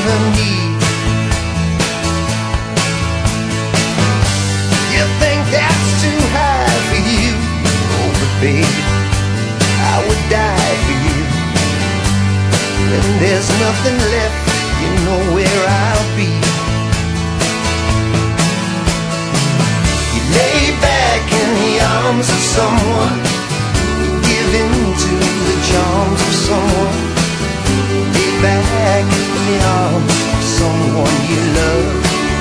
her knee. You think that's too high for you? Oh, but baby, I would die for you. When there's nothing left, you know where I'll be. You lay back in the arms of someone, give in to the charms of someone. Lay back in the arms of someone you love.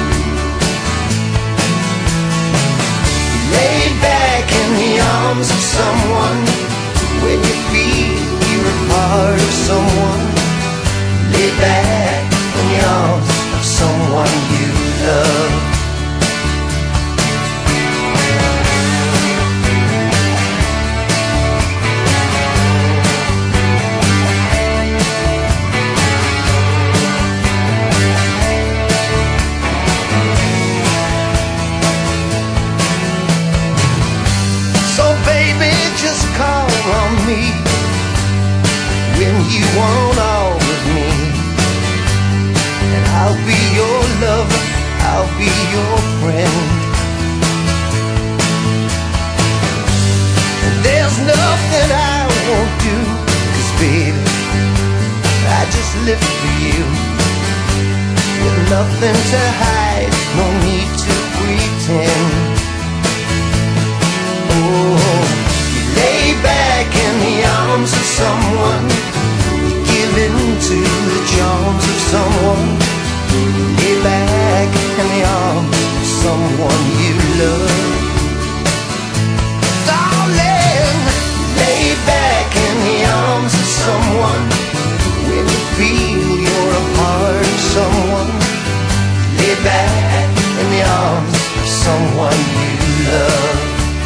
You lay back in the arms of someone when you feel you're a part of someone. Lay back in the arms of someone you love. Call on me when you want all of me, and I'll be your lover, I'll be your friend. And there's nothing I won't do, 'cause baby, I just live for you. With nothing to hide, no need to pretend. Oh, lay back in the arms of someone, give in to the charms of someone. Lay back in the arms of someone you love. Darling, lay back in the arms of someone when you feel you're a part of someone. Lay back in the arms of someone you love.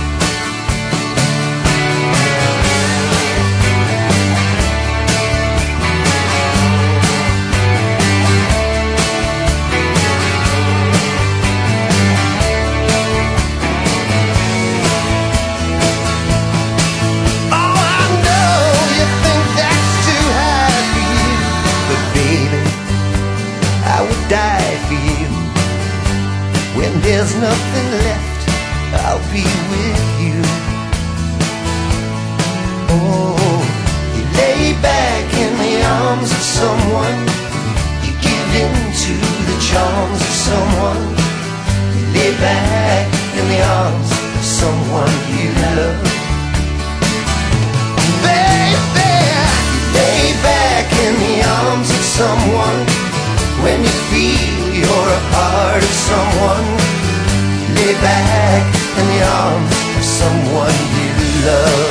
Die for you. When there's nothing left, I'll be with you. Oh, you lay back in the arms of someone, you give in to the charms of someone. You lay back in the arms of someone you love. Baby, you lay back in the arms of someone when you feel you're a part of someone. Lay back in the arms of someone you love.